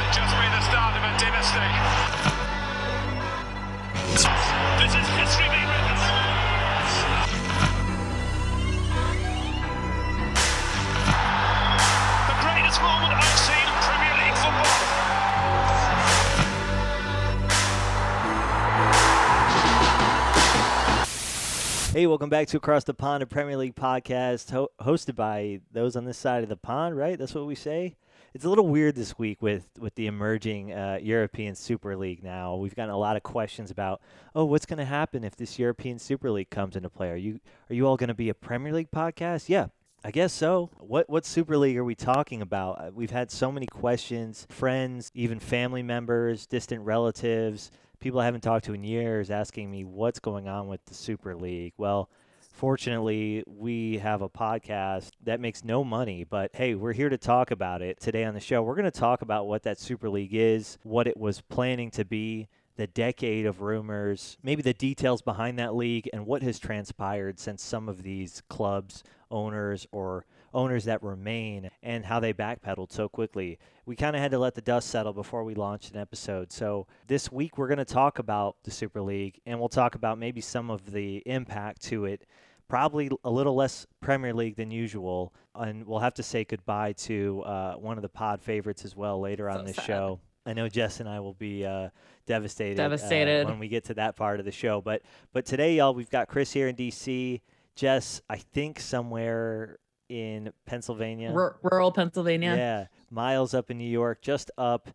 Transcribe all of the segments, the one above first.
just be the start of a dynasty. This is history being written. The greatest moment I've seen in Premier League football. Hey, welcome back to Across the Pond, a Premier League podcast hosted by those on this side of the pond, right? That's what we say. It's a little weird this week with the emerging European Super League now. We've gotten a lot of questions about, what's going to happen if this European Super League comes into play? Are you all going to be a Premier League podcast? Yeah, I guess so. What Super League are we talking about? We've had so many questions, friends, even family members, distant relatives, people I haven't talked to in years asking me what's going on with the Super League. Well, fortunately, we have a podcast that makes no money, but hey, we're here to talk about it today on the show. We're going to talk about what that Super League is, what it was planning to be, the decade of rumors, maybe the details behind that league, and what has transpired since some of these clubs, owners, or owners that remain, and how they backpedaled so quickly. We kind of had to let the dust settle before we launched an episode. So this week we're going to talk about the Super League, and we'll talk about maybe some of the impact to it. Probably a little less Premier League than usual, and we'll have to say goodbye to one of the pod favorites as well later on this show. I know Jess and I will be devastated when we get to that part of the show. But today, y'all, we've got Chris here in D.C., Jess, I think somewhere in Pennsylvania. Rural Pennsylvania. Yeah, Miles up in New York, just up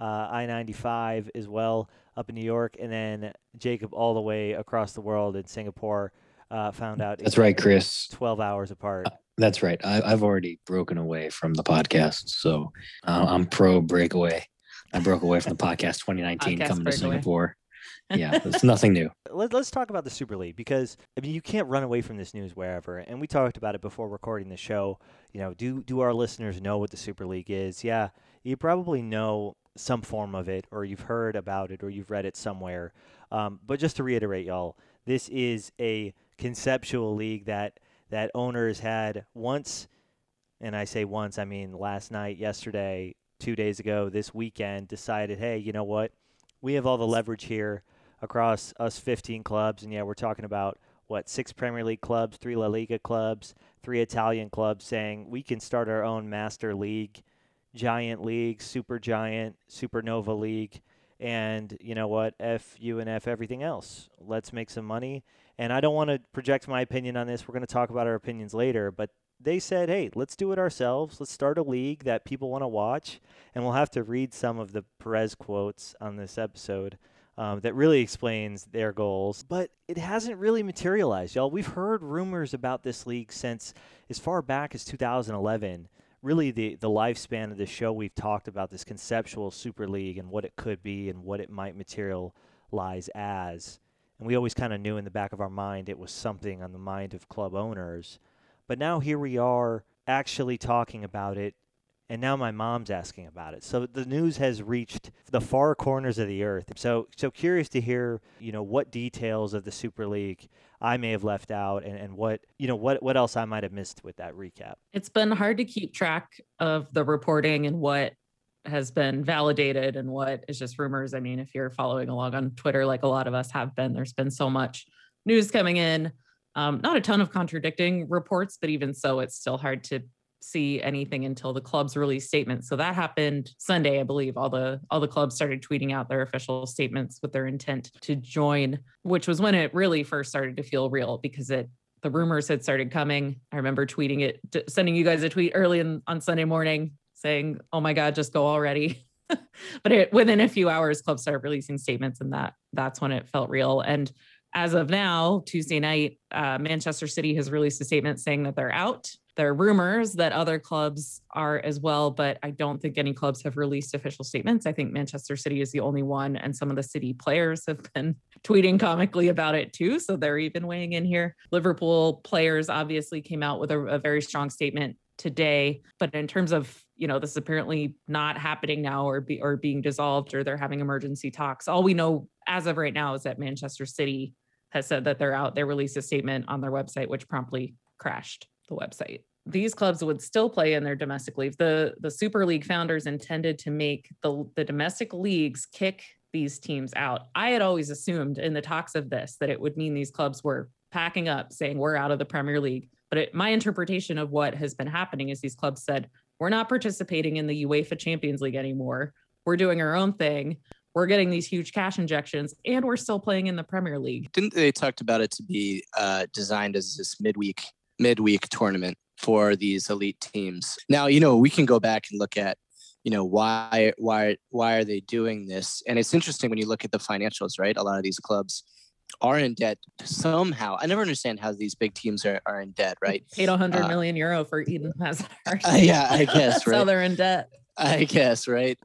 I-95 as well, up in New York, and then Jacob all the way across the world in Singapore. Found out. That's right, Chris. 12 hours apart. That's right. I've already broken away from the podcast, so I'm pro breakaway. I broke away from the podcast 2019 coming to Singapore. Yeah, it's nothing new. Let's talk about the Super League because, I mean, you can't run away from this news wherever. And we talked about it before recording the show. You know, do our listeners know what the Super League is? Yeah, you probably know some form of it, or you've heard about it, or you've read it somewhere. But just to reiterate, y'all, this is a conceptual league that owners had once, and I say once, I mean last night, yesterday, 2 days ago, this weekend, decided, hey, you know what? We have all the leverage here across us 15 clubs, and yeah, we're talking about, 6 Premier League clubs, 3 La Liga clubs, 3 Italian clubs, saying we can start our own master league, giant league, super giant, supernova league, and you know what? F you and F everything else. Let's make some money. And I don't want to project my opinion on this. We're going to talk about our opinions later, but they said, hey, let's do it ourselves. Let's start a league that people want to watch. And we'll have to read some of the Perez quotes on this episode that really explains their goals. But it hasn't really materialized, y'all. We've heard rumors about this league since as far back as 2011. Really, the lifespan of the show, we've talked about this conceptual Super League and what it could be and what it might materialize as. And we always kind of knew in the back of our mind it was something on the mind of club owners. But now here we are actually talking about it, and now my mom's asking about it. So the news has reached the far corners of the earth. So curious to hear, what details of the Super League I may have left out and what else I might have missed with that recap. It's been hard to keep track of the reporting and what has been validated and what is just rumors. I mean, if you're following along on Twitter, like a lot of us have been, there's been so much news coming in. Not a ton of contradicting reports, but even so, it's still hard to see anything until the clubs release statements. So that happened Sunday, I believe. All the clubs started tweeting out their official statements with their intent to join, which was when it really first started to feel real because the rumors had started coming. I remember tweeting it, sending you guys a tweet early on Sunday morning saying, "Oh my God, just go already." But within a few hours, clubs started releasing statements, and that's when it felt real. And as of now, Tuesday night, Manchester City has released a statement saying that they're out. There are rumors that other clubs are as well, but I don't think any clubs have released official statements. I think Manchester City is the only one, and some of the City players have been tweeting comically about it too, so they're even weighing in here. Liverpool players obviously came out with a very strong statement today, but in terms of, this is apparently not happening now or being dissolved or they're having emergency talks. All we know as of right now is that Manchester City has said that they're out. They released a statement on their website, which promptly crashed the website. these clubs would still play in their domestic leagues. The Super League founders intended to make the domestic leagues kick these teams out. I had always assumed in the talks of this that it would mean these clubs were packing up, saying we're out of the Premier League. But my interpretation of what has been happening is these clubs said, we're not participating in the UEFA Champions League anymore. We're doing our own thing. We're getting these huge cash injections, and we're still playing in the Premier League. Didn't they talked about it to be designed as this midweek tournament for these elite teams? Now, we can go back and look at, why are they doing this? And it's interesting when you look at the financials, right? A lot of these clubs are in debt somehow. I never understand how these big teams are in debt, right? Paid 100 million euro for Eden Hazard. Yeah, I guess, right? So they're in debt. I guess, right?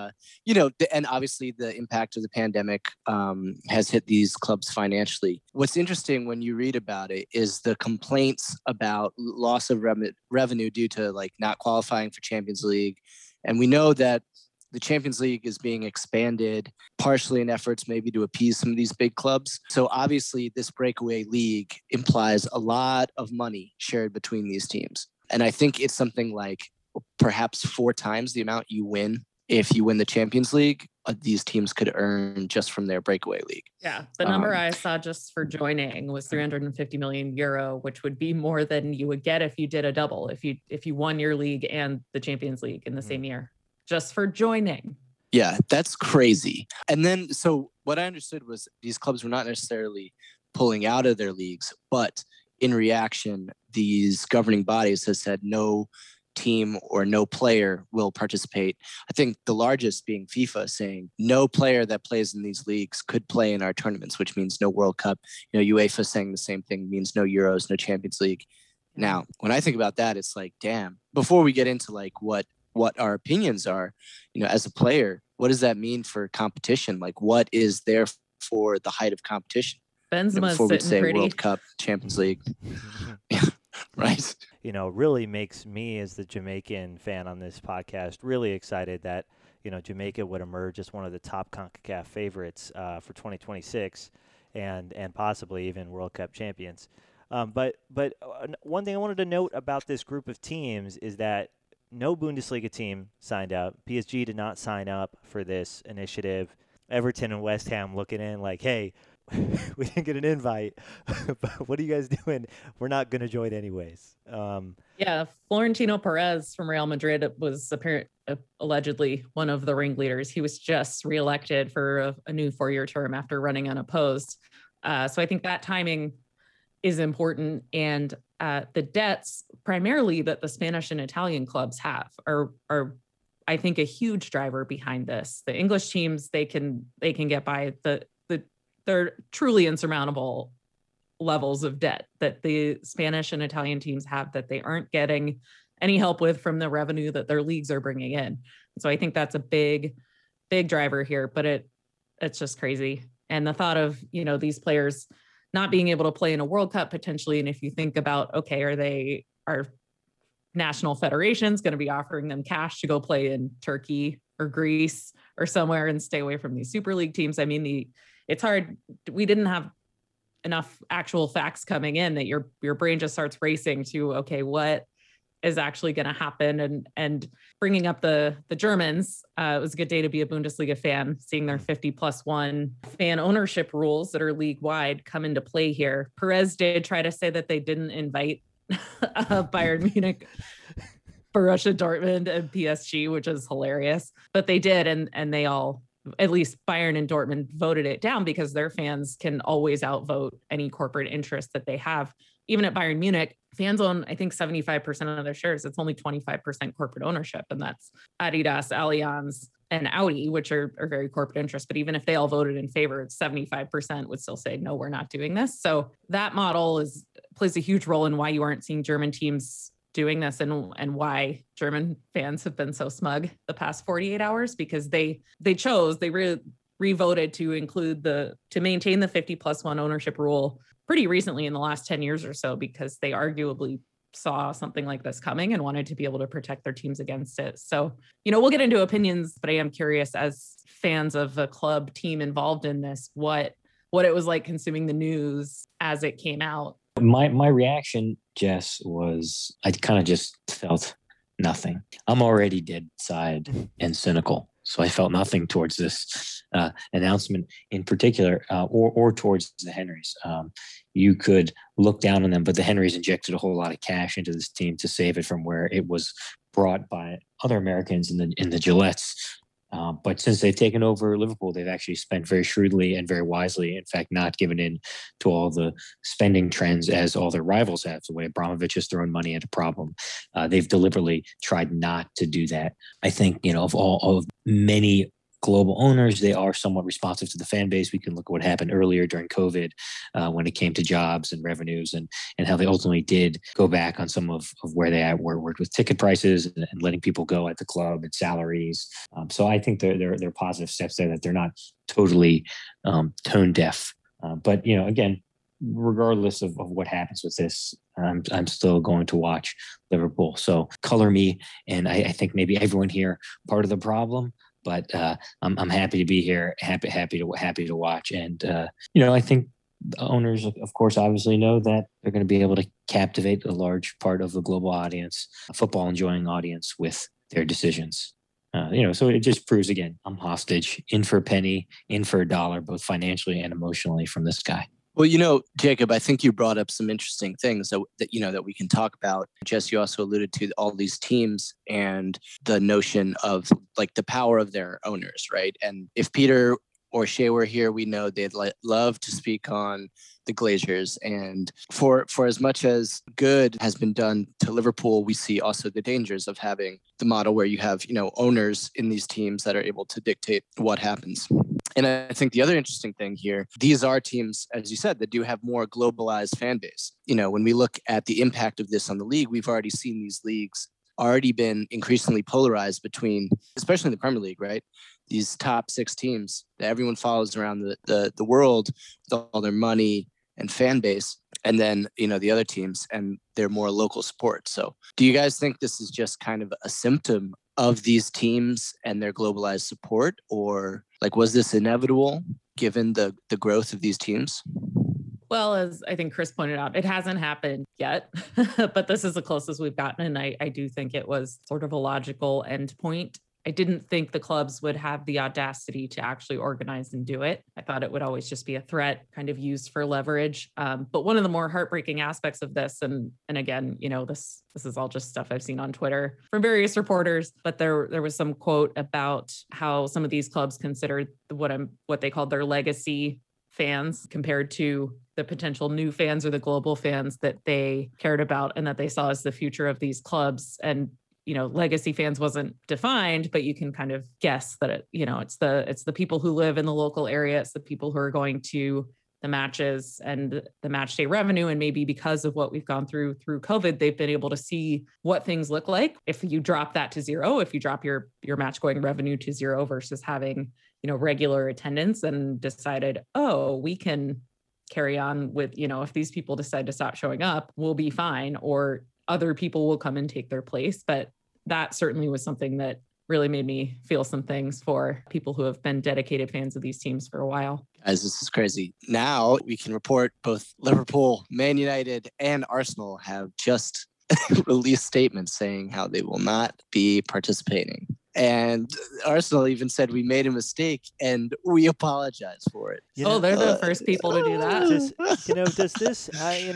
And obviously the impact of the pandemic has hit these clubs financially. What's interesting when you read about it is the complaints about loss of revenue due to like not qualifying for Champions League. And we know that the Champions League is being expanded partially in efforts maybe to appease some of these big clubs. So obviously this breakaway league implies a lot of money shared between these teams. And I think it's something like perhaps 4 times the amount you win if you win the Champions League, these teams could earn just from their breakaway league. Yeah. The number I saw just for joining was 350 million euro, which would be more than you would get if you did a double, if you won your league and the Champions League in the same year, just for joining. Yeah, that's crazy. And then, so what I understood was these clubs were not necessarily pulling out of their leagues, but in reaction, these governing bodies have said no team or no player will participate. I think the largest being FIFA saying no player that plays in these leagues could play in our tournaments, which means no World Cup. UEFA saying the same thing, means no Euros, no Champions League. Now, when I think about that, it's like, damn, before we get into like what our opinions are, as a player, what does that mean for competition? Like what is there for the height of competition? Benzema's before we say pretty. World Cup, Champions League. Right. Really makes me as the Jamaican fan on this podcast really excited that, Jamaica would emerge as one of the top CONCACAF favorites for 2026 and possibly even World Cup champions. But one thing I wanted to note about this group of teams is that no Bundesliga team signed up. PSG did not sign up for this initiative. Everton and West Ham looking in like, hey, we didn't get an invite, but what are you guys doing? We're not going to join anyways. Yeah, Florentino Perez from Real Madrid was allegedly one of the ringleaders. He was just reelected for a new 4-year term after running unopposed. So I think that timing is important. And the debts primarily that the Spanish and Italian clubs have are I think a huge driver behind this. The English teams, they can get by they're truly insurmountable levels of debt that the Spanish and Italian teams have that they aren't getting any help with from the revenue that their leagues are bringing in. So I think that's a big driver here, but it's just crazy. And the thought of, these players not being able to play in a World Cup potentially. And if you think about, okay, are national federations going to be offering them cash to go play in Turkey or Greece or somewhere and stay away from these Super League teams? I mean, it's hard. We didn't have enough actual facts coming in that your brain just starts racing to, okay, what is actually going to happen? And bringing up the Germans, it was a good day to be a Bundesliga fan, seeing their 50+1 fan ownership rules that are league wide come into play here. Perez did try to say that they didn't invite Bayern Munich, Borussia Dortmund, and PSG, which is hilarious, but they did. And they all, at least Bayern and Dortmund, voted it down because their fans can always outvote any corporate interest that they have. Even at Bayern Munich, fans own, I think, 75% of their shares. It's only 25% corporate ownership. And that's Adidas, Allianz, and Audi, which are very corporate interests. But even if they all voted in favor, it's 75% would still say, no, we're not doing this. So that model plays a huge role in why you aren't seeing German teams doing this and why German fans have been so smug the past 48 hours, because they re-voted to maintain the 50+1 ownership rule pretty recently in the last 10 years or so, because they arguably saw something like this coming and wanted to be able to protect their teams against it. So, we'll get into opinions, but I am curious as fans of a club team involved in this, what it was like consuming the news as it came out. My reaction Jess, was I kind of just felt nothing. I'm already dead side and cynical, so I felt nothing towards this announcement in particular, or towards the Henrys. You could look down on them, but the Henrys injected a whole lot of cash into this team to save it from where it was brought by other Americans in the Gillettes. But since they've taken over Liverpool, they've actually spent very shrewdly and very wisely. In fact, not given in to all the spending trends as all their rivals have. The way Abramovich has thrown money at a problem, they've deliberately tried not to do that. I think, of many global owners, they are somewhat responsive to the fan base. We can look at what happened earlier during COVID when it came to jobs and revenues and how they ultimately did go back on some of where they worked with ticket prices and letting people go at the club and salaries. So I think they're positive steps there, that they're not totally tone deaf. But, again, regardless of what happens with this, I'm still going to watch Liverpool. So color me. And I think maybe everyone here part of the problem. But I'm happy to be here, happy to watch, and I think the owners, of course, obviously know that they're going to be able to captivate a large part of the global audience, a football enjoying audience, with their decisions. So it just proves again, I'm hostage, in for a penny, in for a dollar, both financially and emotionally from this guy. Well, Jacob, I think you brought up some interesting things that we can talk about. Jess, you also alluded to all these teams and the notion of like the power of their owners, right? And if Peter or Shea were here, we know they'd love to speak on the Glazers. And for as much as good has been done to Liverpool, we see also the dangers of having the model where you have, owners in these teams that are able to dictate what happens. And I think the other interesting thing here, these are teams, as you said, that do have more globalized fan base. When we look at the impact of this on the league, we've already seen these leagues already been increasingly polarized between, especially in the Premier League, right? These top 6 teams that everyone follows around the world with all their money and fan base. And then, the other teams and their more local support. So do you guys think this is just kind of a symptom of these teams and their globalized support, or was this inevitable given the growth of these teams? Well, as I think Chris pointed out, it hasn't happened yet, but this is the closest we've gotten. And I do think it was sort of a logical endpoint. I didn't think the clubs would have the audacity to actually organize and do it. I thought it would always just be a threat kind of used for leverage. But one of the more heartbreaking aspects of this, and again, this is all just stuff I've seen on Twitter from various reporters, but there was some quote about how some of these clubs considered what they called their legacy fans compared to the potential new fans or the global fans that they cared about and that they saw as the future of these clubs. And legacy fans wasn't defined, but you can kind of guess that it's the people who live in the local area. It's the people who are going to the matches and the match day revenue. And maybe because of what we've gone through COVID, they've been able to see what things look like. If you drop that to zero, if you drop your match going revenue to zero versus having, regular attendance, and decided, we can carry on with, if these people decide to stop showing up, we'll be fine, or other people will come and take their place. But that certainly was something that really made me feel some things for people who have been dedicated fans of these teams for a while. Guys, this is crazy. Now we can report both Liverpool, Man United, and Arsenal have just released statements saying how they will not be participating. And Arsenal even said, we made a mistake and we apologize for it. They're the first people to do that. Does this,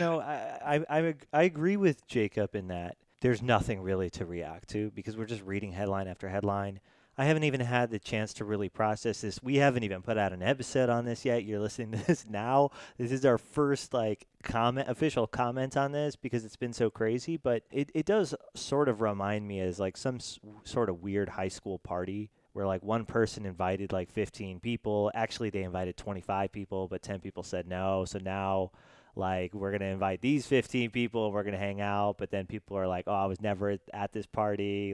I agree with Jacob in that there's nothing really to react to because we're just reading headline after headline. I haven't even had the chance to really process this. We haven't even put out an episode on this yet. You're listening to this now. This is our first official comment on this because it's been so crazy. But it does sort of remind me as some sort of weird high school party where one person invited 15 people. Actually, they invited 25 people, but 10 people said no. So now we're going to invite these 15 people, we're going to hang out, but then people are like, I was never at this party.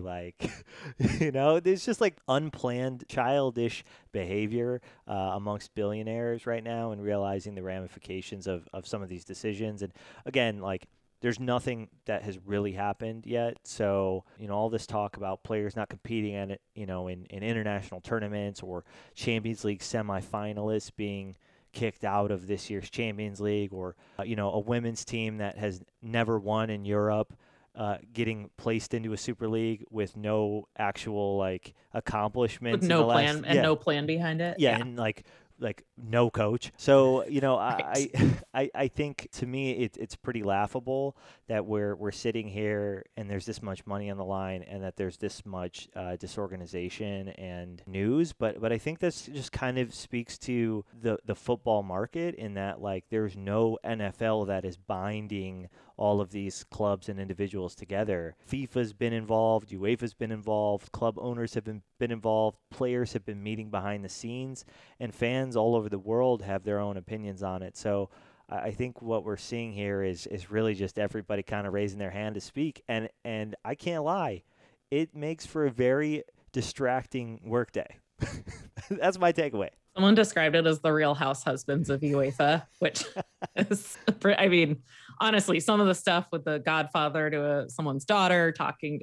There's just unplanned childish behavior amongst billionaires right now and realizing the ramifications of some of these decisions. And again, there's nothing that has really happened yet. So, all this talk about players not competing in international tournaments or Champions League semifinalists being kicked out of this year's Champions League, or a women's team that has never won in Europe getting placed into a Super League with no actual accomplishments, with no plan and no plan behind it. Yeah, and no coach. So Right. I think, to me, it's pretty laughable that we're sitting here and there's this much money on the line and that there's this much disorganization and news. But I think this just kind of speaks to the football market, in that there's no NFL that is binding all of these clubs and individuals together. FIFA's been involved, UEFA's been involved, club owners have been involved, players have been meeting behind the scenes, and fans all over the world have their own opinions on it. So I think what we're seeing here is really just everybody kind of raising their hand to speak, and I can't lie, it makes for a very distracting workday. That's my takeaway. Someone described it as the Real House Husbands of UEFA, which is, I mean, honestly, some of the stuff with the godfather to someone's daughter talking,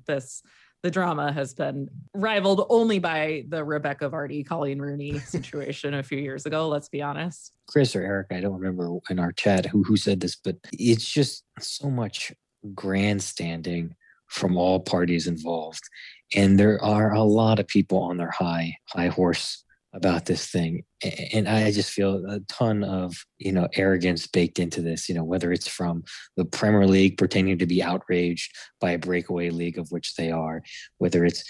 the drama has been rivaled only by the Rebecca Vardy, Colleen Rooney situation a few years ago. Let's be honest. Chris or Eric, I don't remember in our chat who said this, but it's just so much grandstanding from all parties involved. And there are a lot of people on their high horse about this thing. And I just feel a ton of, arrogance baked into this, whether it's from the Premier League pretending to be outraged by a breakaway league of which they are, whether it's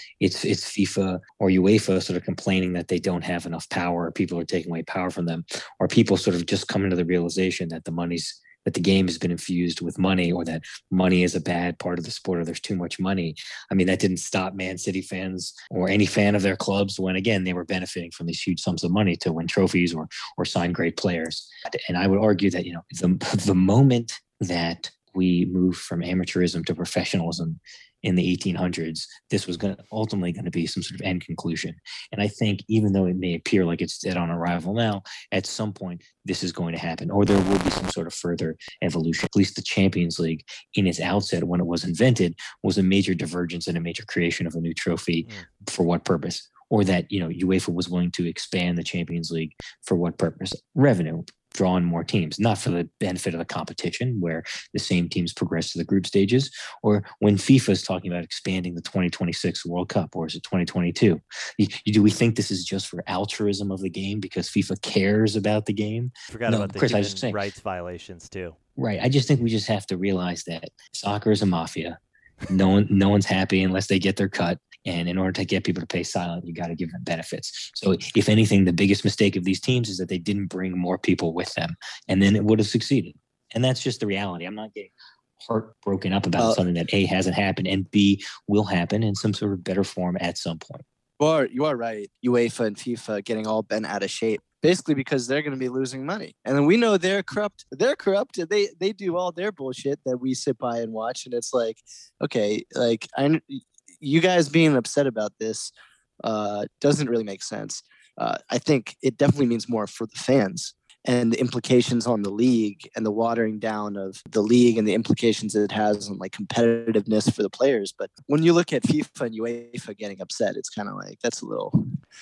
FIFA or UEFA sort of complaining that they don't have enough power, or people are taking away power from them, or people sort of just coming to the realization that that the game has been infused with money, or that money is a bad part of the sport, or there's too much money. I mean, that didn't stop Man City fans or any fan of their clubs when, again, they were benefiting from these huge sums of money to win trophies or sign great players. And I would argue that, the moment that we moved from amateurism to professionalism in the 1800s, this was ultimately going to be some sort of end conclusion. And I think, even though it may appear like it's dead on arrival now, at some point this is going to happen, or there will be some sort of further evolution. At least the Champions League, in its outset, when it was invented, was a major divergence and a major creation of a new trophy. For what purpose? Or that, UEFA was willing to expand the Champions League for what purpose? Revenue. Draw in more teams, not for the benefit of the competition where the same teams progress to the group stages, or when FIFA is talking about expanding the 2026 World Cup, or is it 2022? Do we think this is just for altruism of the game because FIFA cares about the game? Forgot about the Chris, human rights violations too. Right. I just think we just have to realize that soccer is a mafia. No one's happy unless they get their cut. And in order to get people to pay silent, you got to give them benefits. So if anything, the biggest mistake of these teams is that they didn't bring more people with them, and then it would have succeeded. And that's just the reality. I'm not getting heartbroken up about something that A, hasn't happened, and B, will happen in some sort of better form at some point. Well, you are right. UEFA and FIFA getting all bent out of shape, basically because they're going to be losing money. And then we know they're corrupt. They're corrupt. They do all their bullshit that we sit by and watch. And it's like, okay, you guys being upset about this doesn't really make sense. I think it definitely means more for the fans, and the implications on the league, and the watering down of the league, and the implications it has on competitiveness for the players. But when you look at FIFA and UEFA getting upset, it's kind of that's a little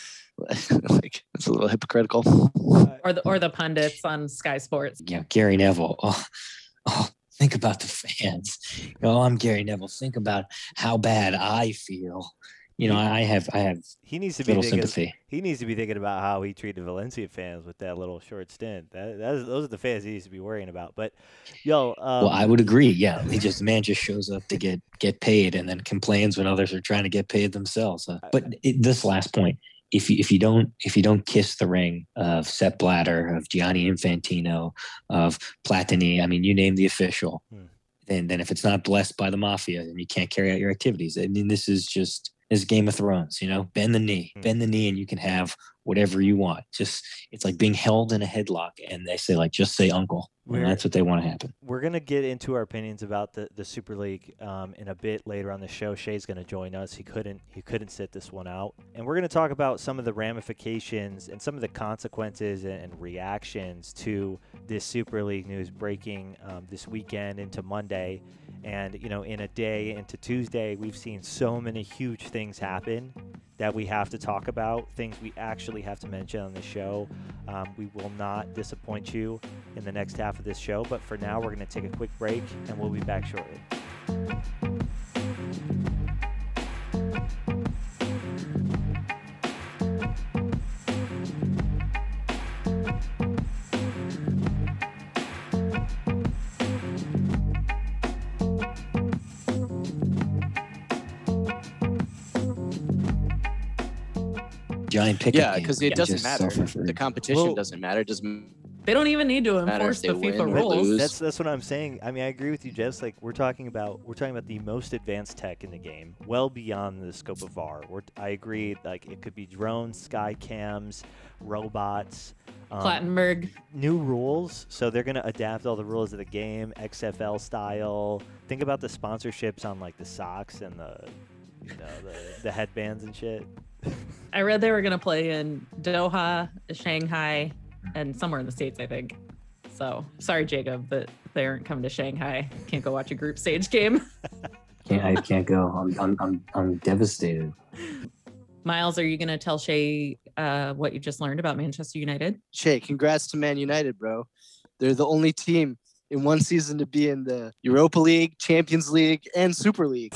it's a little hypocritical. Or the pundits on Sky Sports. Yeah, Gary Neville. Oh, think about the fans. I'm Gary Neville. Think about how bad I feel. I have he needs to little be sympathy. He needs to be thinking about how he treated Valencia fans with that little short stint. Those are the fans he needs to be worrying about. But well, I would agree. Yeah, the man just shows up to get paid and then complains when others are trying to get paid themselves. But this last point. If you don't kiss the ring of Sepp Blatter, of Gianni Infantino, of Platini, I mean, you name the official, then if it's not blessed by the mafia, then you can't carry out your activities. I mean, this is Game of Thrones, bend the knee, and you can have whatever you want. It's like being held in a headlock, and they say just say uncle. And that's what they want to happen. We're going to get into our opinions about the Super League in a bit later on the show. Shay's going to join us. He couldn't sit this one out. And we're going to talk about some of the ramifications and some of the consequences and reactions to this Super League news breaking this weekend into Monday. And, in a day into Tuesday, we've seen so many huge things happen that we have to talk about, things we actually have to mention on the show. We will not disappoint you in the next half of this show, but for now, we're going to take a quick break, and we'll be back shortly. Giant pickup Yeah, game. because it doesn't Just matter. suffer for- The competition Well- doesn't matter. It doesn't They don't even need to matter enforce if the they FIFA win or rules. lose. That's what I'm saying. I mean, I agree with you, Jess. Like we're talking about the most advanced tech in the game, well beyond the scope of VAR. I agree. Like it could be drones, sky cams, robots. Plattenberg. New rules, so they're gonna adapt all the rules of the game, XFL style. Think about the sponsorships on like the socks and the headbands and shit. I read they were going to play in Doha, Shanghai, and somewhere in the States, I think. So sorry, Jacob, but they aren't coming to Shanghai. Can't go watch a group stage game. I can't go. I'm devastated. Miles, are you going to tell Shay what you just learned about Manchester United? Shay, congrats to Man United, bro. They're the only team in one season to be in the Europa League, Champions League, and Super League.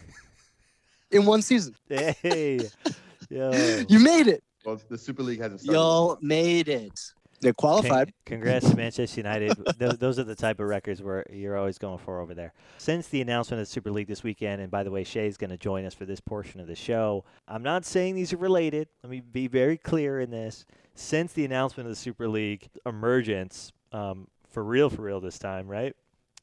In one season. Hey, yo. You made it. Well, the Super League hasn't started. Y'all made it. They're qualified. Congrats to Manchester United. Those are the type of records where you're always going for over there. Since the announcement of the Super League this weekend, and by the way, Shay's going to join us for this portion of the show, I'm not saying these are related. Let me be very clear in this. Since the announcement of the Super League emergence, for real this time, right?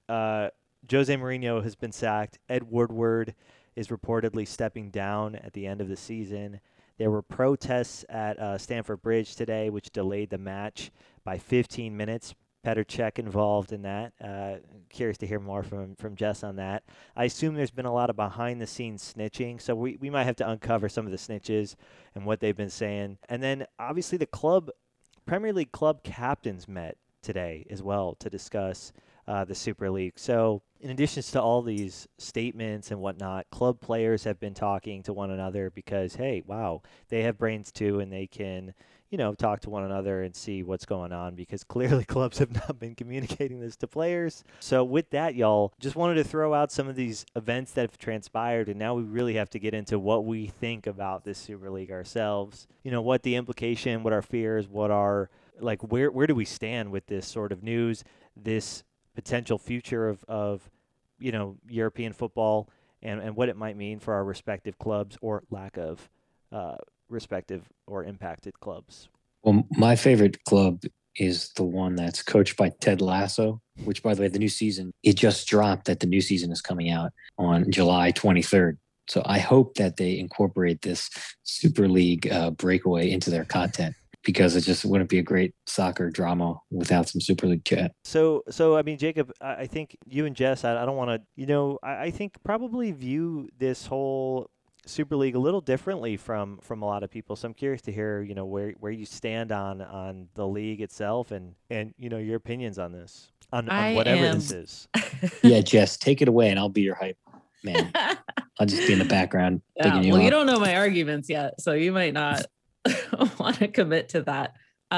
Jose Mourinho has been sacked. Ed Woodward is reportedly stepping down at the end of the season. There were protests at Stamford Bridge today, which delayed the match by 15 minutes. Petr Cech involved in that. Curious to hear more from Jess on that. I assume there's been a lot of behind-the-scenes snitching, so we might have to uncover some of the snitches and what they've been saying. And then, obviously, the Premier League club captains met today as well to discuss the Super League. So in addition to all these statements and whatnot, club players have been talking to one another because, hey, wow, they have brains too, and they can, talk to one another and see what's going on, because clearly clubs have not been communicating this to players. So with that, y'all, just wanted to throw out some of these events that have transpired, and now we really have to get into what we think about this Super League ourselves. What the implication, what our fears, what our, where do we stand with this sort of news, this potential future of European football, and what it might mean for our respective clubs or lack of respective or impacted clubs. Well, my favorite club is the one that's coached by Ted Lasso, which, by the way, the new season, it just dropped that the new season is coming out on July 23rd. So I hope that they incorporate this Super League breakaway into their content, because it just wouldn't be a great soccer drama without some Super League chat. So I mean, Jacob, I think you and Jess, I don't want to, I think probably view this whole Super League a little differently from a lot of people. So I'm curious to hear, where you stand on the league itself and your opinions on this, on whatever this is. Yeah, Jess, take it away and I'll be your hype man. I'll just be in the background. You don't know my arguments yet, so you might not want to commit to that.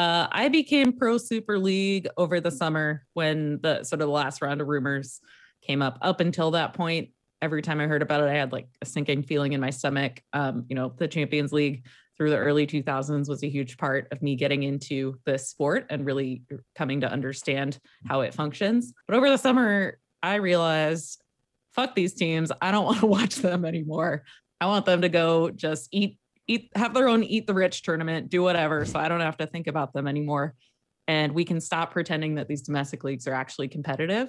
I became pro Super League over the summer when the sort of the last round of rumors came up. Up until that point, every time I heard about it, I had like a sinking feeling in my stomach. The Champions League through the early 2000s was a huge part of me getting into this sport and really coming to understand how it functions. But over the summer, I realized, fuck these teams. I don't want to watch them anymore. I want them to go just have their own eat the rich tournament, do whatever, so I don't have to think about them anymore. And we can stop pretending that these domestic leagues are actually competitive.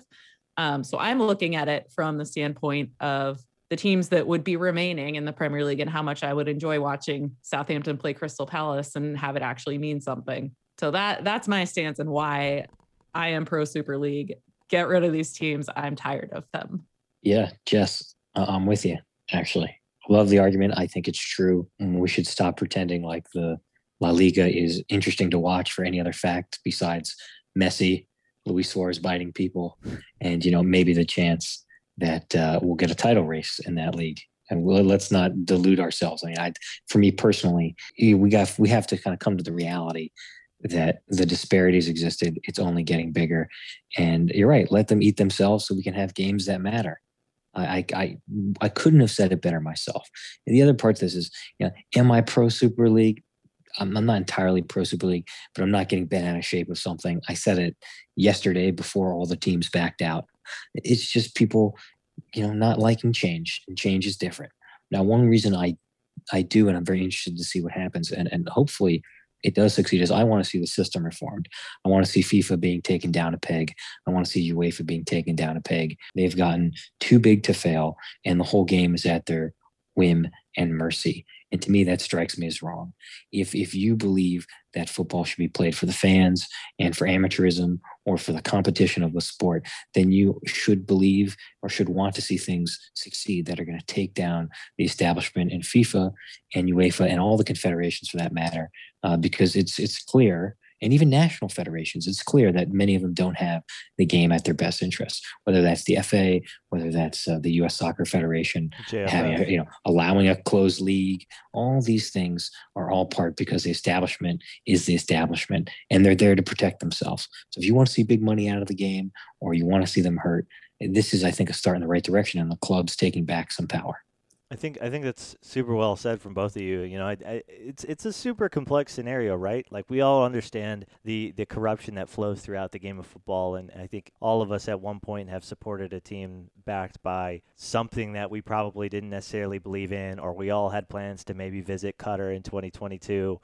So I'm looking at it from the standpoint of the teams that would be remaining in the Premier League and how much I would enjoy watching Southampton play Crystal Palace and have it actually mean something. So that's my stance and why I am pro Super League. Get rid of these teams. I'm tired of them. Yeah, Jess, I'm with you, actually. Love the argument. I think it's true. We should stop pretending like the La Liga is interesting to watch for any other fact besides Messi, Luis Suarez biting people, and maybe the chance that we'll get a title race in that league. And let's not delude ourselves. I mean, for me personally, we have to kind of come to the reality that the disparities existed. It's only getting bigger. And you're right. Let them eat themselves so we can have games that matter. I couldn't have said it better myself. And the other part of this is, am I pro Super League? I'm not entirely pro Super League, but I'm not getting bent out of shape with something. I said it yesterday before all the teams backed out. It's just people, not liking change, and change is different. Now, one reason I do, and I'm very interested to see what happens, and hopefully it does succeed, is I want to see the system reformed. I want to see FIFA being taken down a peg. I want to see UEFA being taken down a peg. They've gotten too big to fail, and the whole game is at their whim and mercy. And to me, that strikes me as wrong. If you believe that football should be played for the fans and for amateurism or for the competition of the sport, then you should believe or should want to see things succeed that are going to take down the establishment in FIFA and UEFA and all the confederations for that matter, because it's clear. And even national federations, it's clear that many of them don't have the game at their best interests, whether that's the FA, whether that's the U.S. Soccer Federation, having, allowing a closed league. All these things are all part because the establishment is the establishment, and they're there to protect themselves. So if you want to see big money out of the game or you want to see them hurt, this is, I think, a start in the right direction, and the club's taking back some power. I think that's super well said from both of you. It's a super complex scenario, right? Like, we all understand the corruption that flows throughout the game of football, and I think all of us at one point have supported a team backed by something that we probably didn't necessarily believe in, or we all had plans to maybe visit Qatar in 2022.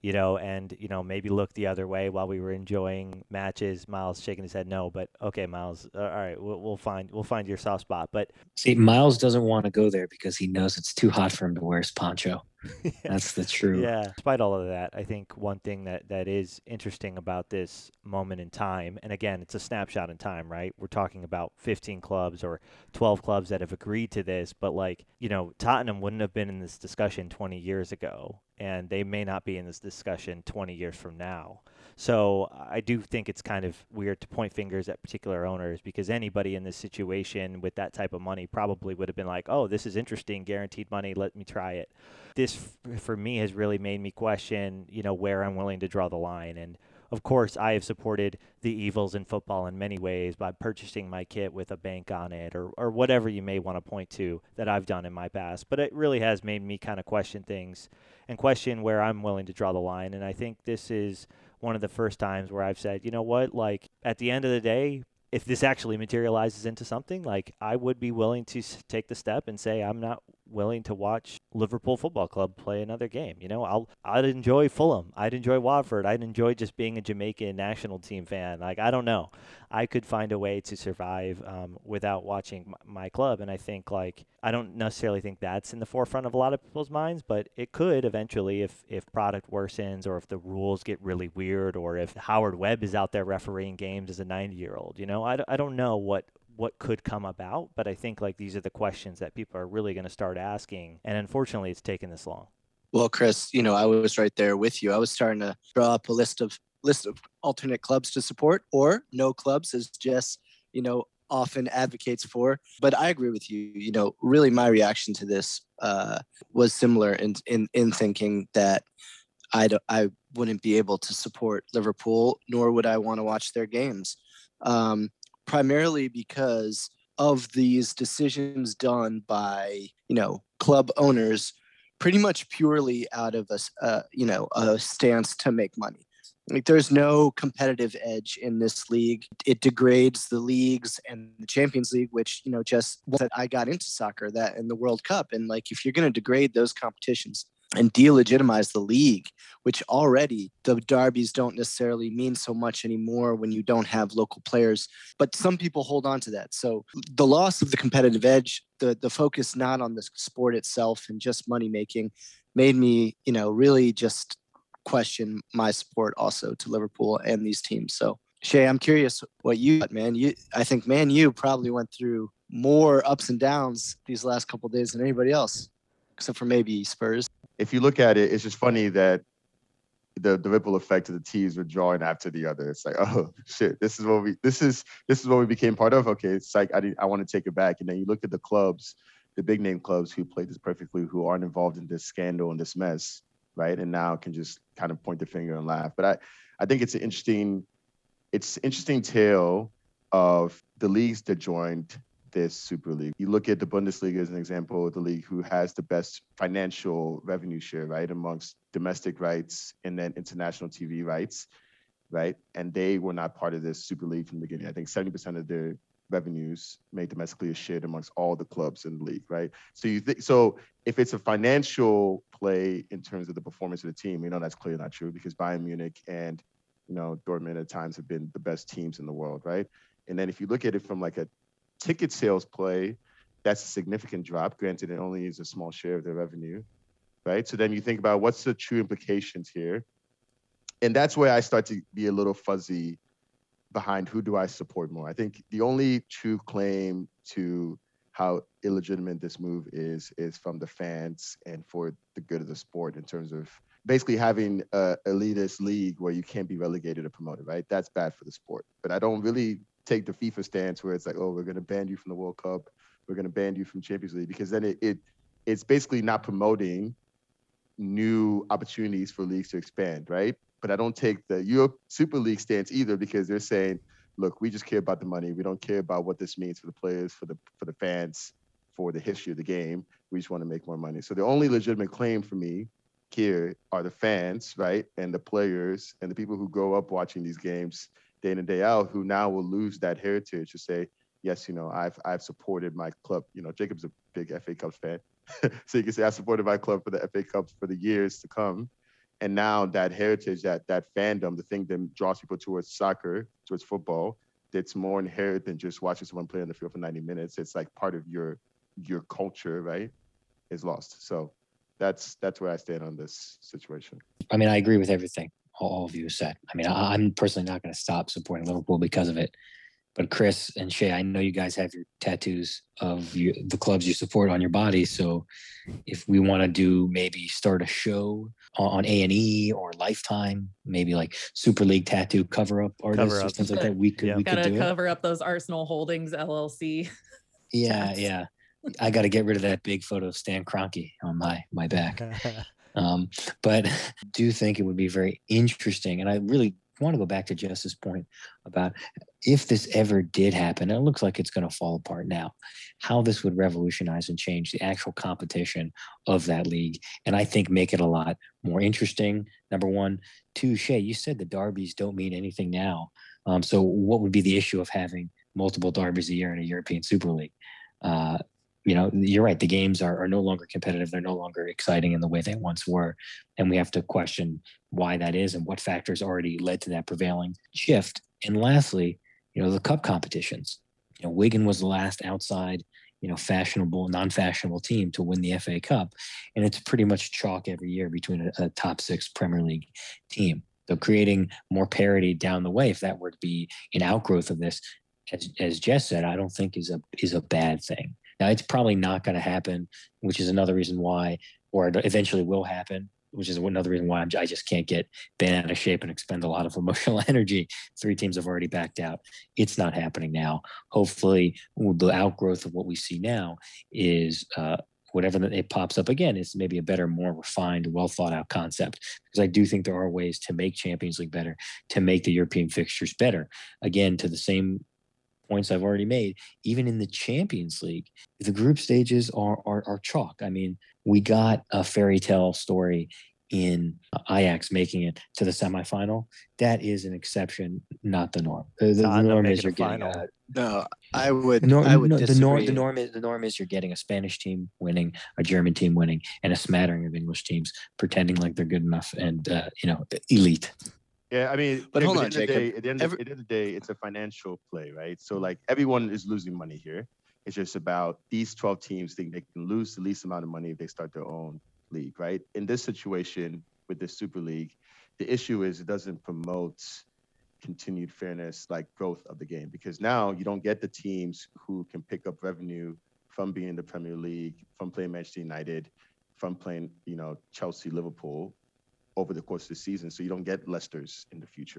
And maybe look the other way while we were enjoying matches. Miles shaking his head no, but okay, Miles. All right, we'll find your soft spot. But see, Miles doesn't want to go there because he knows it's too hot for him to wear his poncho. That's the truth. Yeah. Despite all of that, I think one thing that is interesting about this moment in time, and again, it's a snapshot in time, right? We're talking about 15 clubs or 12 clubs that have agreed to this, but Tottenham wouldn't have been in this discussion 20 years ago, and they may not be in this discussion 20 years from now. So I do think it's kind of weird to point fingers at particular owners, because anybody in this situation with that type of money probably would have been like, oh, this is interesting, guaranteed money, let me try it. This, for me, has really made me question, where I'm willing to draw the line. And of course, I have supported the evils in football in many ways by purchasing my kit with a bank on it, or whatever you may want to point to that I've done in my past. But it really has made me kind of question things and question where I'm willing to draw the line. And I think this is one of the first times where I've said, you know what, like, at the end of the day, if this actually materializes into something, like, I would be willing to take the step and say I'm not willing to watch Liverpool Football Club play another game. I'd enjoy Fulham. I'd enjoy Watford. I'd enjoy just being a Jamaican national team fan. Like, I don't know. I could find a way to survive without watching my club. And I think, I don't necessarily think that's in the forefront of a lot of people's minds, but it could eventually if product worsens, or if the rules get really weird, or if Howard Webb is out there refereeing games as a 90-year-old. I don't know what could come about, but I think these are the questions that people are really going to start asking, and unfortunately it's taken this long. Well, Chris, I was right there with you. I was starting to draw up a list of alternate clubs to support, or no clubs, as Jess often advocates for. But I agree with you. Really my reaction to this was similar in thinking that I wouldn't be able to support Liverpool, nor would I want to watch their games. Primarily because of these decisions done by, club owners, pretty much purely out of a stance to make money. Like, there's no competitive edge in this league. It degrades the leagues and the Champions League, which, just that I got into soccer, that and the World Cup. And if you're going to degrade those competitions and delegitimize the league, which already the derbies don't necessarily mean so much anymore when you don't have local players, but some people hold on to that. So the loss of the competitive edge, the focus not on the sport itself and just money making, made me, really just question my support also to Liverpool and these teams. So Shay, I'm curious what you thought, man. I think Man U probably went through more ups and downs these last couple of days than anybody else, except for maybe Spurs. If you look at it, it's just funny that the ripple effect of the teams were drawing after the other. It's like, oh shit, this is what we became part of. Okay, it's like I want to take it back. And then you look at the clubs, the big name clubs who played this perfectly, who aren't involved in this scandal and this mess, right? And now can just kind of point the finger and laugh. But I think it's an interesting tale of the leagues that joined this Super League. You look at the Bundesliga as an example of the league who has the best financial revenue share, right, amongst domestic rights and then international TV rights, right? And they were not part of this Super League from the beginning. I think 70% of their revenues made domestically is shared amongst all the clubs in the league, right? So if it's a financial play in terms of the performance of the team, that's clearly not true because Bayern Munich and Dortmund at times have been the best teams in the world, right? And then if you look at it from like a ticket sales play, that's a significant drop. Granted, it only is a small share of their revenue, right? So then you think about what's the true implications here. And that's where I start to be a little fuzzy behind who do I support more. I think the only true claim to how illegitimate this move is from the fans and for the good of the sport in terms of basically having a elitist league where you can't be relegated or promoted, right? That's bad for the sport. But I don't really take the FIFA stance where it's like, oh, we're going to ban you from the World Cup, we're going to ban you from Champions League, because then it's basically not promoting new opportunities for leagues to expand, right? But I don't take the Europe Super League stance either because they're saying, look, we just care about the money. We don't care about what this means for the players, for the fans, for the history of the game. We just want to make more money. So the only legitimate claim for me here are the fans, right? And the players and the people who grow up watching these games day in and day out, who now will lose that heritage to say, yes, I've supported my club. Jacob's a big FA Cup fan. So you can say I supported my club for the FA Cups for the years to come. And now that heritage, that fandom, the thing that draws people towards soccer, towards football, that's more inherent than just watching someone play on the field for 90 minutes. It's like part of your culture, right, is lost. So that's where I stand on this situation. I mean, I agree with everything all of you said. I mean, I'm personally not going to stop supporting Liverpool because of it. But Chris and Shay, I know you guys have your tattoos of the clubs you support on your body. So if we want to maybe start a show on A&E or Lifetime, maybe like Super League tattoo cover-up artists or things like that, we could do Gotta cover up those Arsenal Holdings LLC. Yeah. I got to get rid of that big photo of Stan Kroenke on my back. But I do think it would be very interesting. And I really want to go back to Jess's point about if this ever did happen, and it looks like it's going to fall apart now, how this would revolutionize and change the actual competition of that league. And I think make it a lot more interesting, number one. Two, Shay, you said the derbies don't mean anything now. So what would be the issue of having multiple derbies a year in a European Super League? You're right. The games are no longer competitive. They're no longer exciting in the way they once were. And we have to question why that is and what factors already led to that prevailing shift. And lastly, the cup competitions. Wigan was the last outside, fashionable, non-fashionable team to win the FA Cup. And it's pretty much chalk every year between a top 6 Premier League team. So creating more parity down the way, if that were to be an outgrowth of this, as Jess said, I don't think is a bad thing. Now, it's probably not going to happen, which is another reason why, or it eventually will happen, which is another reason why I just can't get bent out of shape and expend a lot of emotional energy. 3 teams have already backed out. It's not happening now. Hopefully, the outgrowth of what we see now is whatever it pops up again is maybe a better, more refined, well thought out concept. Because I do think there are ways to make Champions League better, to make the European fixtures better. Again, to the same points I've already made, even in the Champions League, the group stages are chalk. I mean, we got a fairy tale story in Ajax making it to the semifinal. That is an exception, not the norm. The norm is you're getting No, I would disagree. The norm is you're getting a Spanish team winning, a German team winning, and a smattering of English teams pretending like they're good enough and elite. Yeah, I mean, but hold on, Jacob. At the end of the day, it's a financial play, right? So like everyone is losing money here. It's just about these 12 teams think they can lose the least amount of money if they start their own league, right? In this situation with the Super League, the issue is it doesn't promote continued fairness, like growth of the game, because now you don't get the teams who can pick up revenue from being in the Premier League, from playing Manchester United, from playing, Chelsea, Liverpool over the course of the season. So you don't get Leicester's in the future,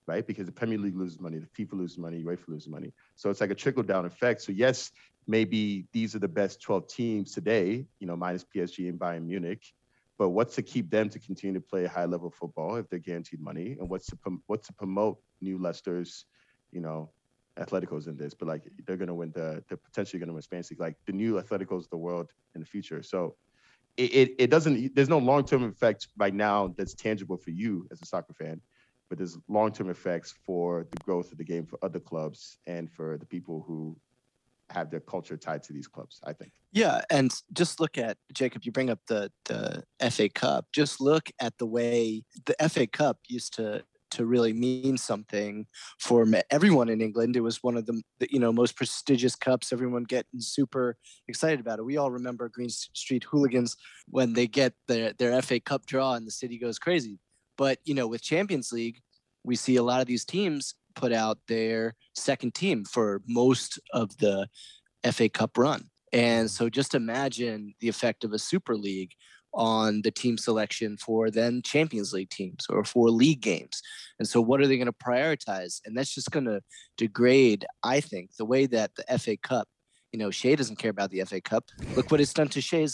right? Because the Premier League loses money, the FIFA loses money, UEFA loses money. So it's like a trickle-down effect. So yes, maybe these are the best 12 teams today, minus PSG and Bayern Munich. But what's to keep them to continue to play high-level football if they're guaranteed money? And what's to promote new Leicester's, Atleticos in this? But like they're going to win they're potentially going to win Spanish League, like the new Atleticos of the world in the future. So it doesn't. There's no long-term effect right now that's tangible for you as a soccer fan, but there's long-term effects for the growth of the game for other clubs and for the people who have their culture tied to these clubs, I think. Yeah, and just look at, Jacob, you bring up the FA Cup. Just look at the way the FA Cup used to really mean something for everyone in England. It was one of the most prestigious cups. Everyone getting super excited about it. We all remember Green Street Hooligans when they get their FA Cup draw and the city goes crazy. But, with Champions League, we see a lot of these teams put out their second team for most of the FA Cup run. And so just imagine the effect of a Super League on the team selection for then Champions League teams or for league games. And so what are they going to prioritize? And that's just going to degrade, I think, the way that the FA Cup, Shea doesn't care about the FA Cup. Look what it's done to Shea.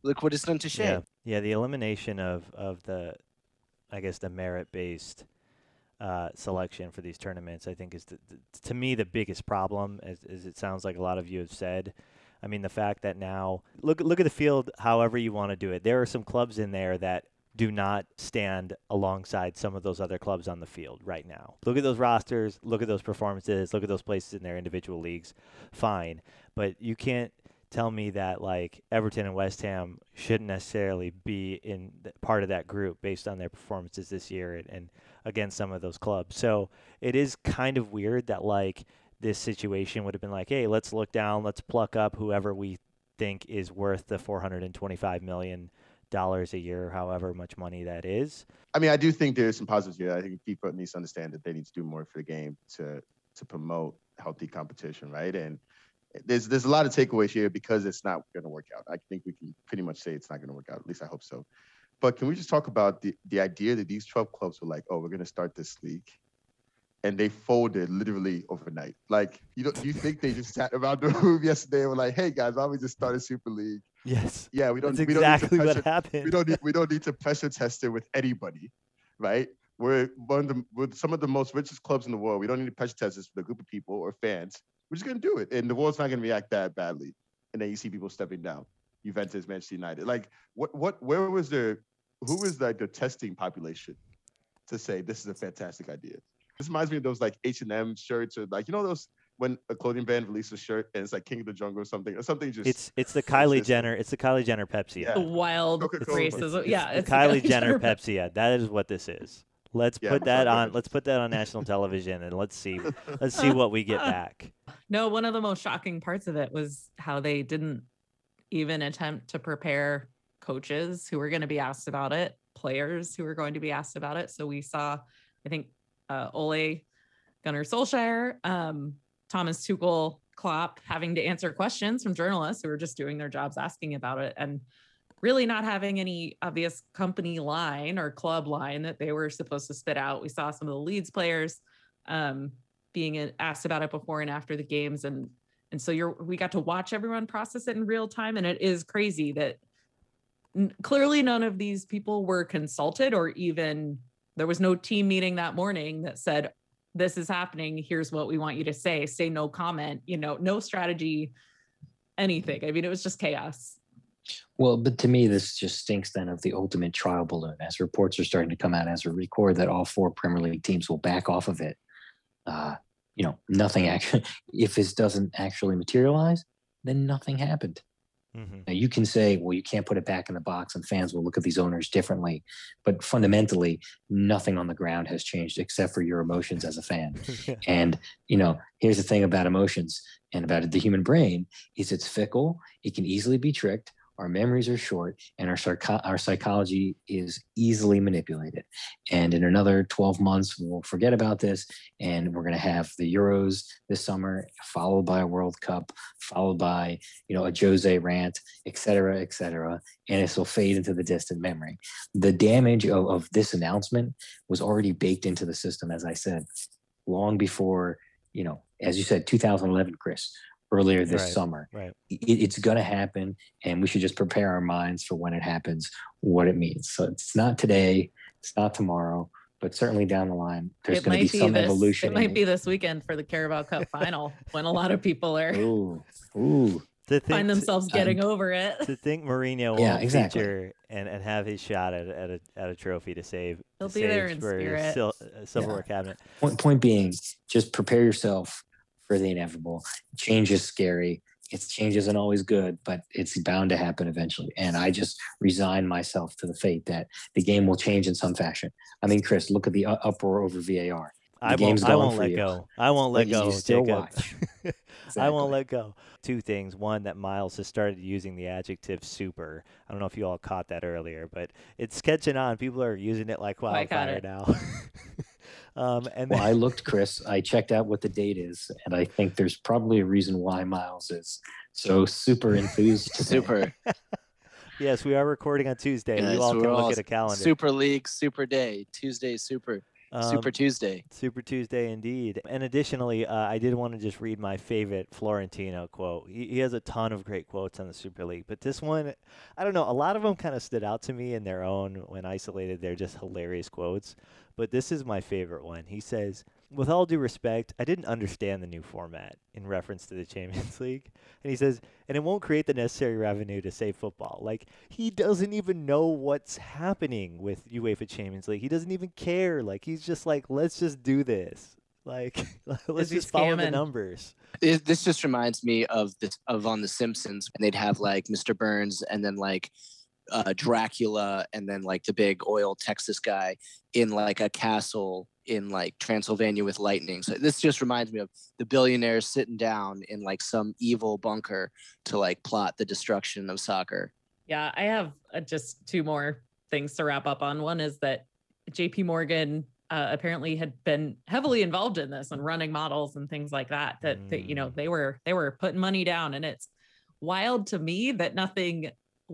Yeah, the elimination of the, I guess, the merit-based selection for these tournaments, I think, is to me the biggest problem, as it sounds like a lot of you have said. I mean, the fact that now look at the field however you want to do it. There are some clubs in there that do not stand alongside some of those other clubs on the field right now. Look at those rosters, look at those performances, look at those places in their individual leagues. Fine, but you can't tell me that like Everton and West Ham shouldn't necessarily be in part of that group based on their performances this year and against some of those clubs. So it is kind of weird that like this situation would have been like, hey, let's look down, let's pluck up whoever we think is worth the $425 million a year, however much money that is. I mean, I do think there's some positives here. I think FIFA needs to understand that they need to do more for the game to promote healthy competition, right? And there's a lot of takeaways here because it's not going to work out. I think we can pretty much say it's not going to work out. At least I hope so. But can we just talk about the idea that these 12 clubs were like, oh, we're going to start this league, and they folded literally overnight. Like, do you think they just sat around the room yesterday and were like, hey guys, why don't we just start a Super League? Yes. Yeah, That's exactly what happened. We don't need to pressure test it with anybody, right? We're some of the most richest clubs in the world. We don't need to pressure test this with a group of people or fans. We're just gonna do it, and the world's not gonna react that badly. And then you see people stepping down. Juventus, Manchester United. Like, who was like the testing population to say this is a fantastic idea? This reminds me of those like H&M shirts, or like, those when a clothing brand releases a shirt and it's like King of the Jungle or something just. It's the Kylie Jenner. It's the Kylie Jenner Pepsi. Yeah. The wild Coca-Cola. racism. It's the Kylie Jenner Pepsi. Yeah, that is what this is. Let's put that on national television and let's see what we get back. No, one of the most shocking parts of it was how they didn't even attempt to prepare coaches who were going to be asked about it, players who were going to be asked about it. So we saw, I think, Ole Gunnar Solskjaer, Thomas Tuchel, Klopp having to answer questions from journalists who were just doing their jobs asking about it, and really not having any obvious company line or club line that they were supposed to spit out. We saw some of the Leeds players being asked about it before and after the games. And so we got to watch everyone process it in real time. And it is crazy that clearly none of these people were consulted, or even there was no team meeting that morning that said, this is happening, here's what we want you to say no comment, no strategy, anything. I mean, it was just chaos. Well, but to me, this just stinks then of the ultimate trial balloon, as reports are starting to come out as we record that all 4 Premier League teams will back off of it. Nothing actually, if this doesn't actually materialize, then nothing happened. Mm-hmm. Now you can say, well, you can't put it back in the box and fans will look at these owners differently, but fundamentally nothing on the ground has changed except for your emotions as a fan. And, here's the thing about emotions and about the human brain is it's fickle. It can easily be tricked. our memories are short, and our psychology is easily manipulated. And in another 12 months, we'll forget about this, and we're going to have the Euros this summer, followed by a World Cup, followed by, a Jose rant, et cetera, and this will fade into the distant memory. The damage of this announcement was already baked into the system, as I said, long before, as you said, 2011, Chris, earlier this summer. Right. It's going to happen, and we should just prepare our minds for when it happens, what it means. So it's not today, it's not tomorrow, but certainly down the line, there's going to be some evolution. It might be this weekend for the Carabao Cup final when a lot of people are find themselves getting over it. To think Mourinho won't feature and have his shot at a trophy to save. He'll be there in spirit. Silverware cabinet. Point being, just prepare yourself for the inevitable. Change is scary. Change isn't always good, but it's bound to happen eventually. And I just resign myself to the fate that the game will change in some fashion. I mean, Chris, look at the uproar over VAR. I won't let go. I won't let go. You still Jacob. watch. I won't let go. Two things. One, that Miles has started using the adjective super. I don't know if you all caught that earlier, but it's catching on. People are using it like wildfire now. I looked, Chris. I checked out what the date is, and I think there's probably a reason why Miles is so super enthused. Super. Yes, we are recording on Tuesday. Yes, you all can look at a calendar. Super League, Super Day, Tuesday, Super. Super Tuesday. Super Tuesday indeed. And additionally, I did want to just read my favorite Florentino quote. He has a ton of great quotes on the Super League, but this one, I don't know, a lot of them kind of stood out to me in their own when isolated. They're just hilarious quotes. But this is my favorite one. He says, "With all due respect, I didn't understand the new format," in reference to the Champions League. And he says, "and it won't create the necessary revenue to save football." Like, he doesn't even know what's happening with UEFA Champions League. He doesn't even care. Like, he's just like, let's just do this. Like, let's just follow the numbers. This just reminds me of on The Simpsons, and they'd have like Mr. Burns and then like Dracula and then like the big oil Texas guy in like a castle in like Transylvania with lightning. So this just reminds me of the billionaires sitting down in like some evil bunker to like plot the destruction of soccer. Yeah, I have just two more things to wrap up on. One is that JP Morgan apparently had been heavily involved in this and running models and things like that, that they were putting money down. And it's wild to me that nothing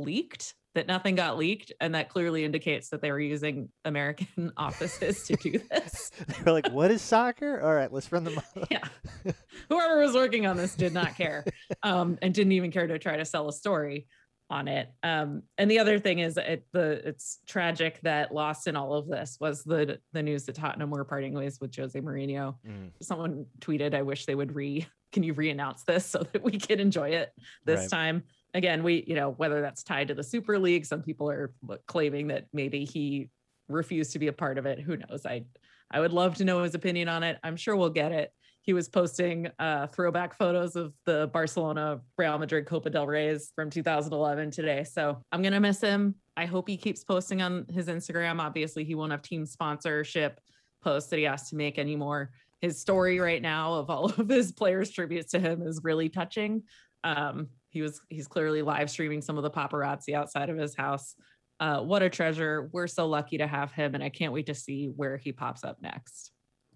got leaked, and that clearly indicates that they were using American offices to do this. They're like, what is soccer? All right, let's run the model. Yeah. Whoever was working on this did not care and didn't even care to try to sell a story on it. And the other thing is it's tragic that lost in all of this was the news that Tottenham were parting ways with Jose Mourinho. Someone tweeted, I wish they would can you re-announce this so that we can enjoy it this time? Again, whether that's tied to the Super League, some people are claiming that maybe he refused to be a part of it. Who knows? I would love to know his opinion on it. I'm sure we'll get it. He was posting throwback photos of the Barcelona Real Madrid Copa del Rey's from 2011 today. So I'm going to miss him. I hope he keeps posting on his Instagram. Obviously, he won't have team sponsorship posts that he has to make anymore. His story right now of all of his players' tributes to him is really touching. He's clearly live streaming some of the paparazzi outside of his house. What a treasure. We're so lucky to have him, and I can't wait to see where he pops up next.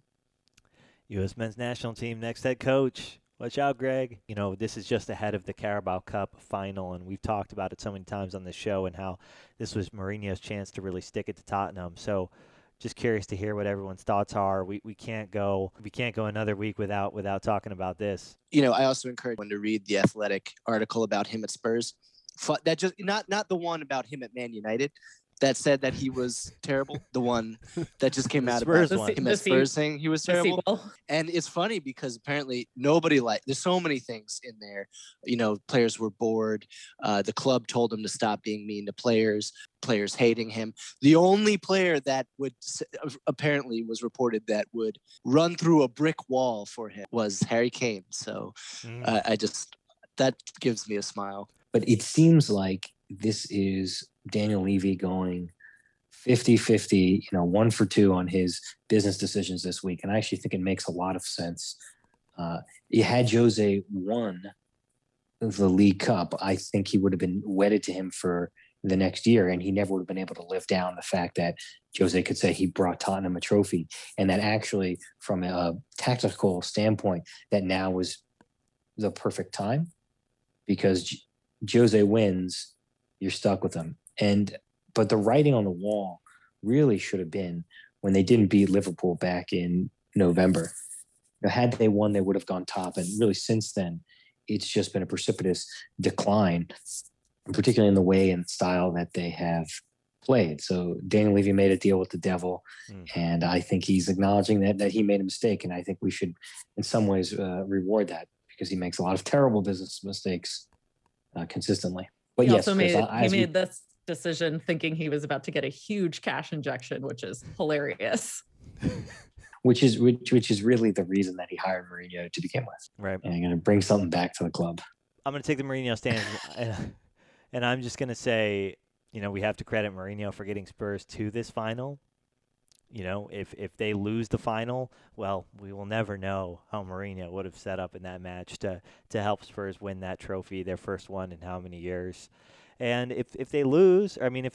U.S. men's national team next head coach. Watch out, Greg. This is just ahead of the Carabao Cup final, and we've talked about it so many times on the show and how this was Mourinho's chance to really stick it to Tottenham. So just curious to hear what everyone's thoughts are. We can't go another week without talking about this. I also encourage one to read the Athletic article about him at Spurs. That just not the one about him at Man United that said that he was terrible. The one that just came out about him at Spurs saying he was terrible. And it's funny because apparently there's so many things in there. Players were bored. The club told him to stop being mean to players hating him. The only player that would apparently was reported that would run through a brick wall for him was Harry Kane. So that gives me a smile. But it seems like this is Daniel Levy going 50-50, 1 for 2 on his business decisions this week. And I actually think it makes a lot of sense. Had Jose won the League Cup, I think he would have been wedded to him for the next year, and he never would have been able to live down the fact that Jose could say he brought Tottenham a trophy, and that actually, from a tactical standpoint, that now was the perfect time, because Jose wins, you're stuck with him. But the writing on the wall really should have been when they didn't beat Liverpool back in November. Had they won, they would have gone top, and really since then, it's just been a precipitous decline, particularly in the way and style that they have played. So Daniel Levy made a deal with the devil, and I think he's acknowledging that he made a mistake, and I think we should in some ways reward that, because he makes a lot of terrible business mistakes consistently. But he yes, also made this decision thinking he was about to get a huge cash injection, which is hilarious. Which is really the reason that he hired Mourinho to begin with. Right. And going to bring something back to the club. I'm going to take the Mourinho stance, and I'm just going to say, we have to credit Mourinho for getting Spurs to this final. If they lose the final, well, we will never know how Mourinho would have set up in that match to help Spurs win that trophy, their first one in how many years. And if they lose, if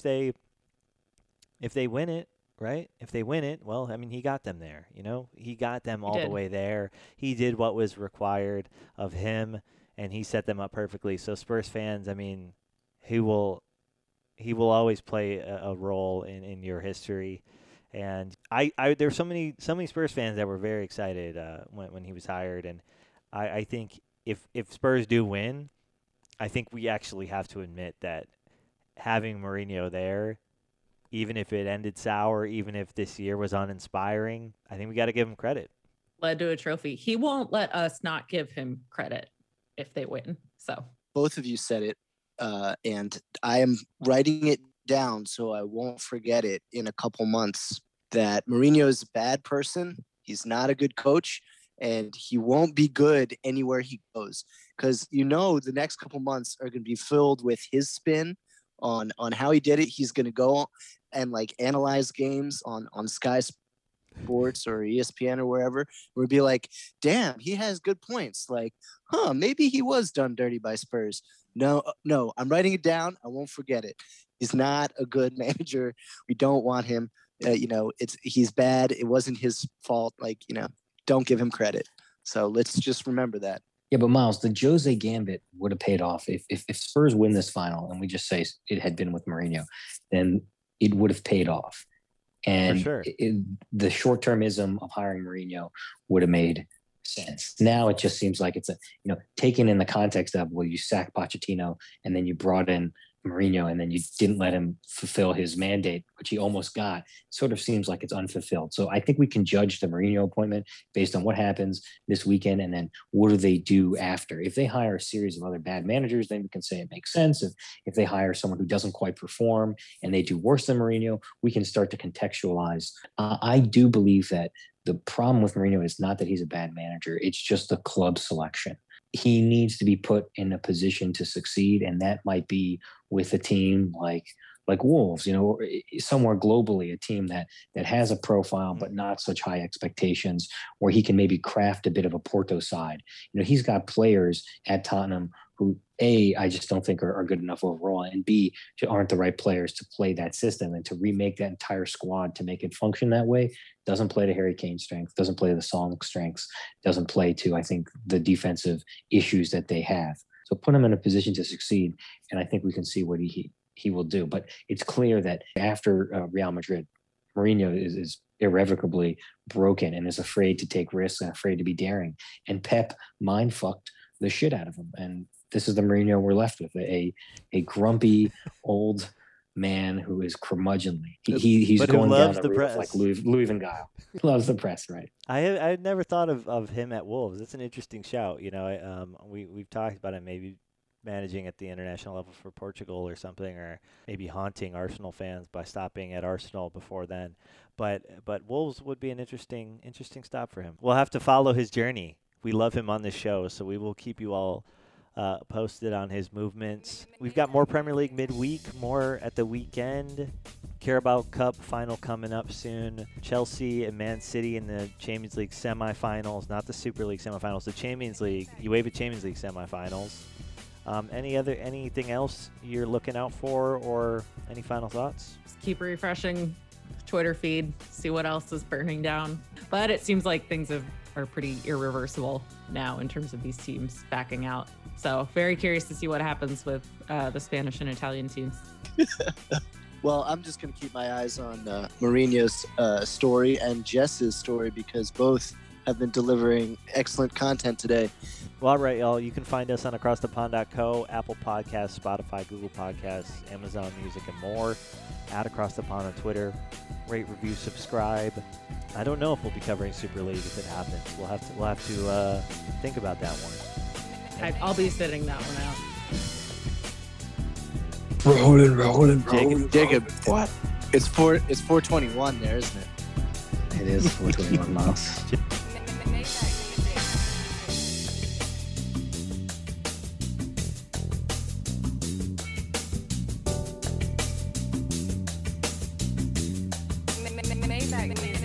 they win it, right? If they win it, well, he got them there, He got them all the way there. He did what was required of him, and he set them up perfectly. So Spurs fans, he will always play a role in your history. And there's so many Spurs fans that were very excited when he was hired. And I think if Spurs do win, I think we actually have to admit that having Mourinho there, even if it ended sour, even if this year was uninspiring, I think we got to give him credit. Led to a trophy. He won't let us not give him credit if they win. So both of you said it, and I am writing it down so I won't forget it in a couple months, that Mourinho is a bad person. He's not a good coach, and he won't be good anywhere he goes, because the next couple months are going to be filled with his spin on how he did it. He's going to go and analyze games on Sky Sports or ESPN or wherever. We'll be like, damn, he has good points. Maybe he was done dirty by Spurs. No, I'm writing it down. I won't forget it. He's not a good manager. We don't want him. He's bad. It wasn't his fault. Don't give him credit. So let's just remember that. Yeah, but Miles, the Jose Gambit would have paid off if Spurs win this final, and we just say it had been with Mourinho, then it would have paid off. And for sure, the short-termism of hiring Mourinho would have made sense. Now it just seems like it's taken in the context of, well, you sacked Pochettino and then you brought in Mourinho and then you didn't let him fulfill his mandate, which he almost got. It sort of seems like it's unfulfilled. So I think we can judge the Mourinho appointment based on what happens this weekend and then what do they do after. If they hire a series of other bad managers, then we can say it makes sense. If they hire someone who doesn't quite perform and they do worse than Mourinho, we can start to contextualize. I do believe that the problem with Mourinho is not that he's a bad manager. It's just the club selection. He needs to be put in a position to succeed, and that might be with a team like Wolves, or somewhere globally, a team that has a profile but not such high expectations, where he can maybe craft a bit of a Porto side. He's got players at Tottenham who, A, I just don't think are good enough overall, and B, aren't the right players to play that system and to remake that entire squad to make it function that way. Doesn't play to Harry Kane's strength, doesn't play to the Song strengths, doesn't play to, I think, the defensive issues that they have. So put him in a position to succeed, and I think we can see what he will do. But it's clear that after Real Madrid, Mourinho is irrevocably broken and is afraid to take risks and afraid to be daring. And Pep mind-fucked the shit out of him. And this is the Mourinho we're left with, a grumpy old man who is curmudgeonly. He's going down the road like Louis Van Gaal. He loves the press, right? I had never thought of him at Wolves. It's an interesting shout. We've talked about him maybe managing at the international level for Portugal or something, or maybe haunting Arsenal fans by stopping at Arsenal before then. But Wolves would be an interesting stop for him. We'll have to follow his journey. We love him on this show, so we will keep you all posted on his movements. We've got more Premier League midweek, more at the weekend. Carabao Cup final coming up soon. Chelsea and Man City in the Champions League semifinals, not the Super League semifinals, the Champions League, UEFA Champions League semifinals. Anything else you're looking out for, or any final thoughts? Just keep refreshing Twitter feed, see what else is burning down. But it seems like things are pretty irreversible now in terms of these teams backing out. So very curious to see what happens with the Spanish and Italian teams. Well, I'm just going to keep my eyes on Mourinho's story and Jess's story, because both have been delivering excellent content today. Well, all right, y'all. You can find us on acrossthepond.co, Apple Podcasts, Spotify, Google Podcasts, Amazon Music, and more. At Across the Pond on Twitter. Rate, review, subscribe. I don't know if we'll be covering Super League if it happens. We'll have to think about that one. I'll be sitting that one out. Rolling. Jacob, what? It's 421 there, isn't it? It is 421 miles. Maybach.